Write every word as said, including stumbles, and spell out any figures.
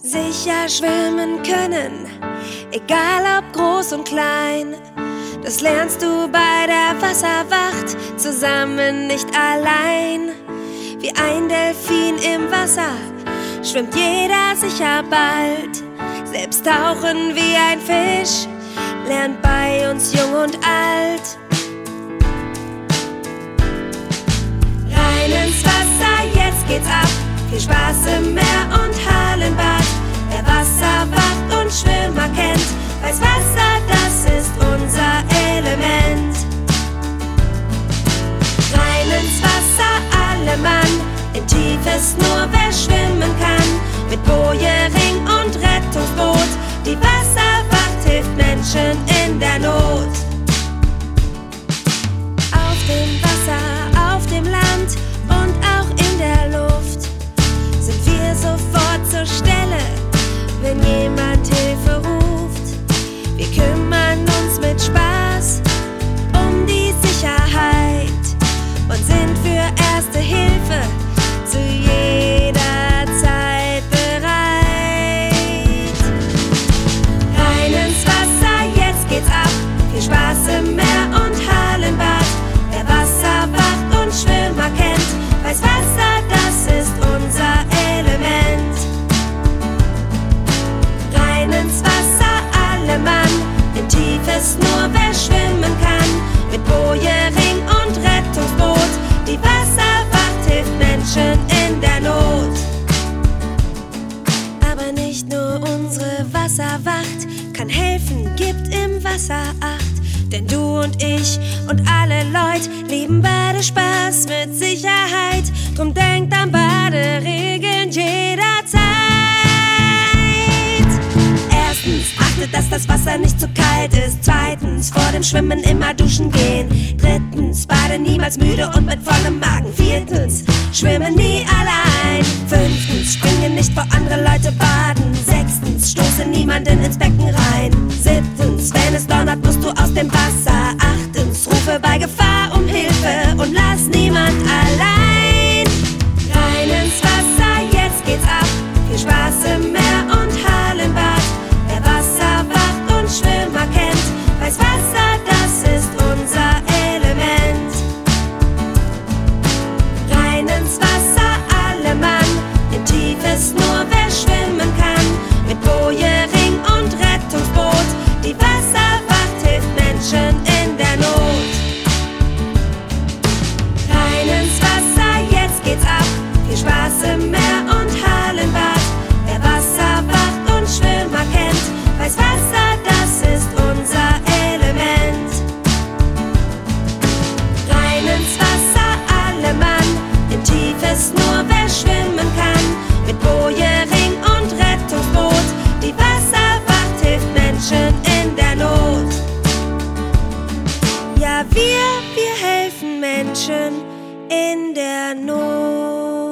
Sicher schwimmen können, egal ob groß und klein. Das lernst du bei der Wasserwacht, zusammen nicht allein. Wie ein Delfin im Wasser schwimmt jeder sicher bald. Selbst tauchen wie ein Fisch lernt bei uns jung und alt. Rein ins Wasser, jetzt geht's ab. Viel Spaß im Meer und Hallenbad. Wer Wasserwacht und Schwimmer kennt, weiß Wasser, das ist unser Element. Rein ins Wasser, alle Mann. Im Tief ist nur wer schwimmen kann. Mit Boje, Ring und Rettungsboot. Die Wasserwacht hilft Menschen in der Not. Auf dem Wasser, auf dem Land und auch in der Luft sind wir sofort zur Stelle, wenn jemand Hilfe ruft. Wir kümmern uns mit Spaß um die Sicherheit und sind für Erste Hilfe zu jeder Zeit bereit. Rein ins Wasser, jetzt geht's ab. Viel Spaß im Meer und Hallenbad. Wer Wasserwacht und Schwimmer kennt, weiß Wasser, das ist unser Element. Rein ins Wasser, alle Mann. Im Tief ist nur wer schwimmen kann. Mit Boje, Ring und Rettungsboot. Die Wasserwacht hilft Menschen in der Not. Aber nicht nur unsere Wasserwacht kann helfen, gibt im Wasser Acht. Denn du und ich und alle Leute lieben Badespaß mit Sicherheit. Drum denkt an Baderegeln jederzeit. Erstens, achtet, dass das Wasser nicht zu kalt ist. Zweitens, vor dem Schwimmen immer duschen gehen. Drittens, bade niemals müde und mit vollem Magen. Viertens, schwimmen nie allein. Fünftens, springe nicht vor andere Leute baden. Sechstens, stoße niemanden ins Becken rein. Siebtens, wenn es donnert, musst du aus dem Wasser. Achtens, rufe bei Gefahr um Hilfe und lass niemand allein. Rein ins Wasser, jetzt geht's ab. Viel Spaß im Meer und Hallenbad. Wer Wasserwacht und Schwimmer kennt, weiß Wasser, das ist unser Element. Rein ins Wasser, alle Mann. Im Tief ist nur wer schwimmen kann. Mit Boje, Ring und Rettungsboot. Die Wasserwacht hilft Menschen in der Not. Rein ins Wasser, jetzt geht's ab. Viel Spaß im Meer und Hallenbad. Wer Wasserwacht und Schwimmer kennt, weiß Wasser, das ist unser Element. Rein ins Wasser, alle Mann. Im Tief ist nur wer schwimmen kann. Mit Boje, Ring und Rettungsboot. Die Wasserwacht hilft Menschen in der Not. Ja, wir, wir helfen Menschen in der Not.